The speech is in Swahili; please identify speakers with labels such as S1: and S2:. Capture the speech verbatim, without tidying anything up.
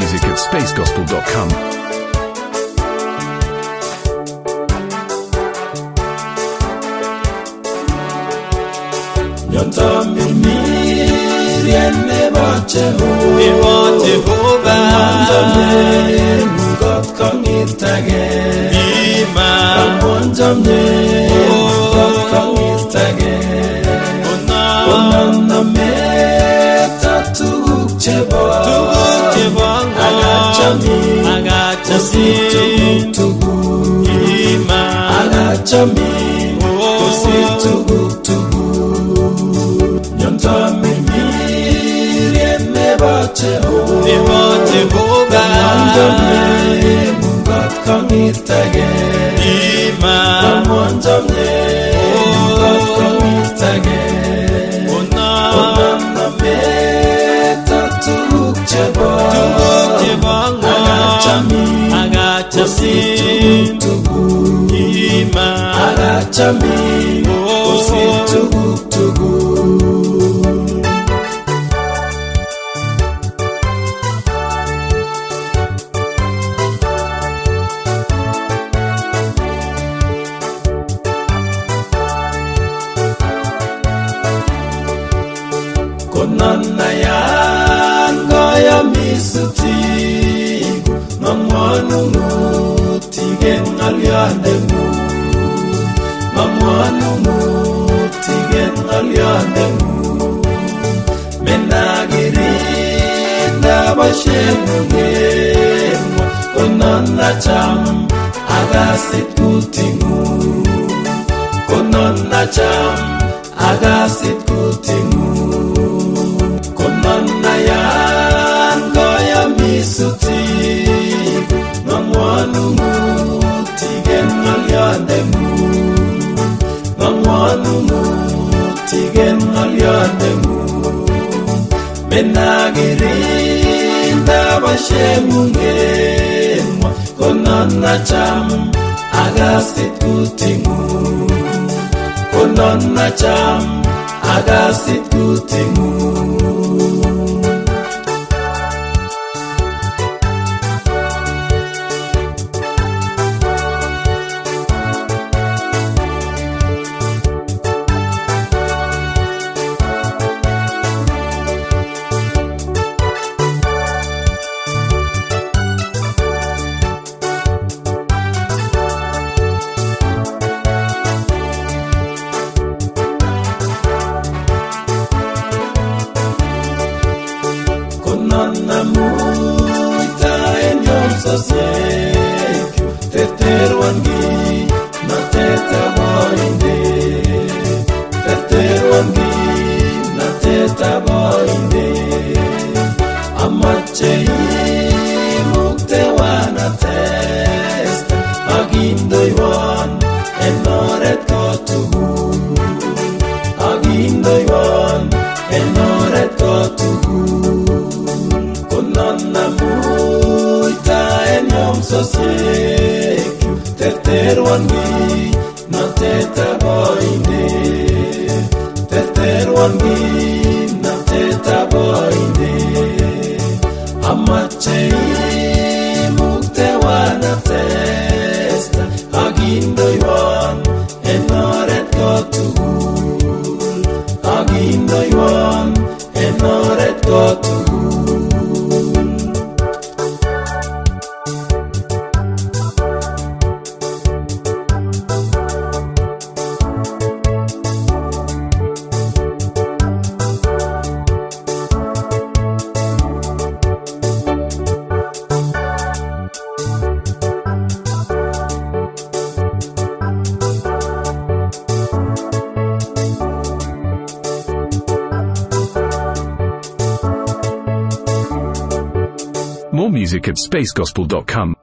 S1: music at space gospel dot com.
S2: Nyota mimiri nebo Jehova,
S3: nebo Jehova,
S2: Mungot kong'irtage,
S3: Iman,
S2: Kamwonjamye, Mungot kong'irtage, Kononome tuguk chebo,
S3: tuguk chebo
S2: Agachami,
S3: Agachami,
S2: tuguk,
S3: Iman,
S2: Agachami, kosir tuguk tuguk. Nyonto mimiri nebo Jehova,
S3: nebo Jehova,
S2: Kamwonjamye, Mungot kong'irtage,
S3: Iman,
S2: Kamwonjamye, Mungot kong'irtage, Kononome tuguk chebo,
S3: tuguk chebo
S2: Agachami,
S3: Agachami,
S2: kosir tuguk,
S3: Iman,
S2: Agachami, kosir tuguk tuguk. Konanayan kaya misutiku Mamwanungutigen ngalyondeng'ung, Mamwanungutigen ngalyondeng'ung, Menagirinda boisieng'ung, Kononacham agasit kuting'ung, Kononacham agasit kuting'ung. Konanayan kaya misutiku Mamwanungutigen ngalyondeng'ung, Mamwanungutigen ngalyondeng'ung, Menagirinda boisieng'ung, Kononacham agasit kuting'ung, Kononacham agasit kuting'ung. Namuitaen yomsosieku teterwangi na tetaboinde, teterwangi na tetaboinde, amache imuktewan atesta agindoiwan en oret kotugul, agindoiwan en oret kotugul. Konanamuitaen yomsosieku teterwangi na tetaboinde, teterwangi na tetaboinde, amache imuktewan atesta agindoiwan en oret kotugul, agindoiwan en oret kotugul.
S1: More music at space gospel dot com.